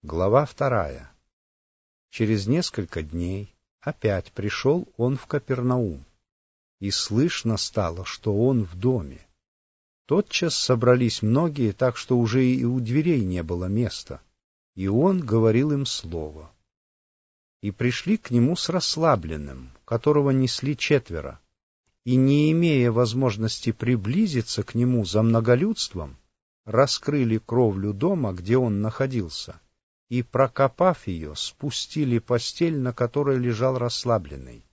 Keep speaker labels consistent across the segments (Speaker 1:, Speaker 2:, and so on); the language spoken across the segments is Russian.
Speaker 1: Глава 2. Через несколько дней опять пришел он в Капернаум, и слышно стало, что он в доме. Тотчас собрались многие, так что уже и у дверей не было места, и он говорил им слово. И пришли к нему с расслабленным, которого несли 4, и, не имея возможности приблизиться к нему за многолюдством, раскрыли кровлю дома, где он находился, и, прокопав ее, спустили постель, на которой лежал расслабленный.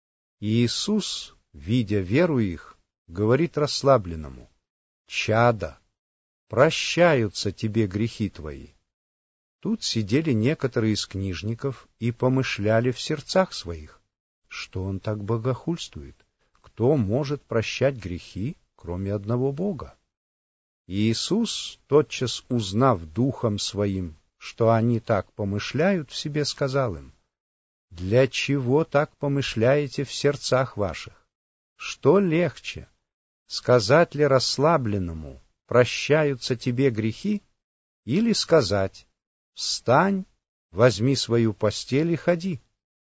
Speaker 1: И Иисус, видя веру их, говорит расслабленному: «Чадо, прощаются тебе грехи твои». Тут сидели некоторые из книжников и помышляли в сердцах своих, что он так богохульствует, кто может прощать грехи, кроме одного Бога. И Иисус, тотчас узнав духом своим, что они так помышляют в себе, сказал им: «Для чего так помышляете в сердцах ваших? Что легче, сказать ли расслабленному: прощаются тебе грехи, или сказать: встань, возьми свою постель и ходи?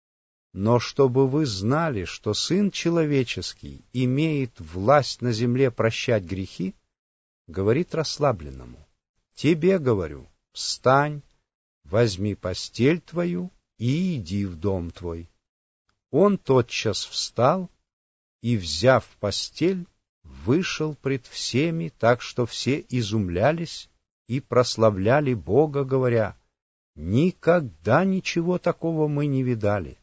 Speaker 1: Но чтобы вы знали, что Сын Человеческий имеет власть на земле прощать грехи, говорит расслабленному: тебе говорю, встань, возьми постель твою и иди в дом твой. Он тотчас встал и, взяв постель, вышел пред всеми, так что все изумлялись и прославляли Бога, говоря: никогда ничего такого мы не видали.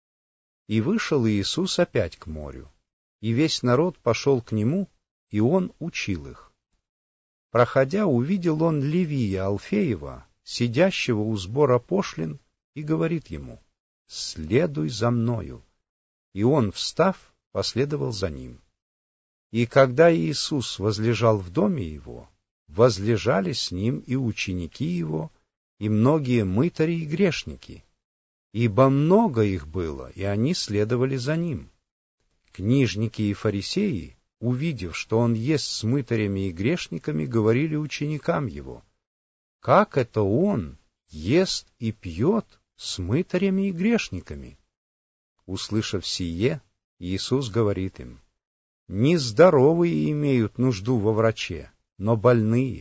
Speaker 1: И вышел Иисус опять к морю, и весь народ пошел к нему, и он учил их. Проходя, увидел он Левия Алфеева, сидящего у сбора пошлин, и говорит ему: «Следуй за мною». И он, встав, последовал за ним. И когда Иисус возлежал в доме его, возлежали с ним и ученики его, и многие мытари и грешники, ибо много их было, и они следовали за ним. Книжники и фарисеи, увидев, что он ест с мытарями и грешниками, говорили ученикам его: «Как это он ест и пьет с мытарями и грешниками?» Услышав сие, Иисус говорит им: «Не здоровые имеют нужду во враче, но больные.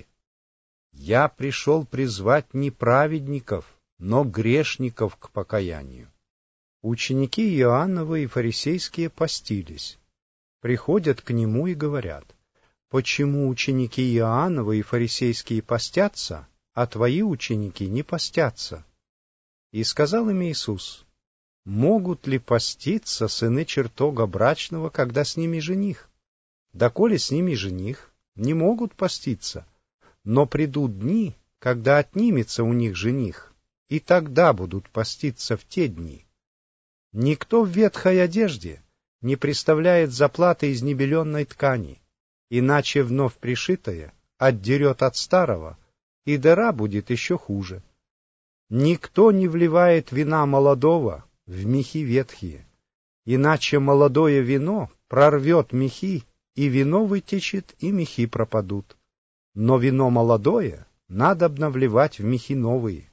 Speaker 1: Я пришел призвать не праведников, но грешников к покаянию». Ученики Иоанновы и фарисейские постились. Приходят к нему и говорят: «Почему ученики Иоанновы и фарисейские постятся, а твои ученики не постятся?» И сказал им Иисус: «Могут ли поститься сыны чертога брачного, когда с ними жених? Доколе с ними жених, не могут поститься, но придут дни, когда отнимется у них жених, и тогда будут поститься в те дни. Никто в ветхой одежде не приставляет заплаты из небеленной ткани, иначе вновь пришитое отдерет от старого, и дыра будет еще хуже. Никто не вливает вина молодого в мехи ветхие, иначе молодое вино прорвет мехи, и вино вытечет, и мехи пропадут. Но вино молодое надобно вливать в мехи новые».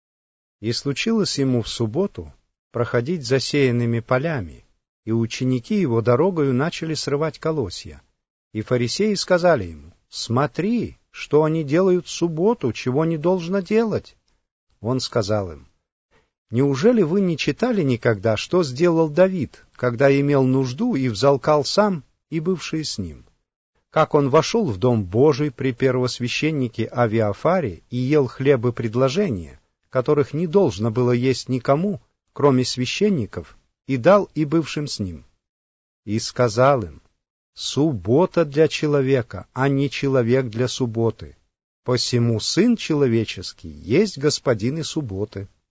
Speaker 1: И случилось ему в субботу проходить засеянными полями, и ученики его дорогою начали срывать колосья. И фарисеи сказали ему: «Смотри, что они делают в субботу, чего не должно делать». Он сказал им: «Неужели вы не читали никогда, что сделал Давид, когда имел нужду и взалкал сам и бывшие с ним? Как он вошел в дом Божий при первосвященнике Авиафаре и ел хлебы предложения, которых не должно было есть никому, кроме священников, и дал и бывшим с ним. И сказал им: суббота для человека, а не человек для субботы. Посему Сын Человеческий есть Господин и субботы».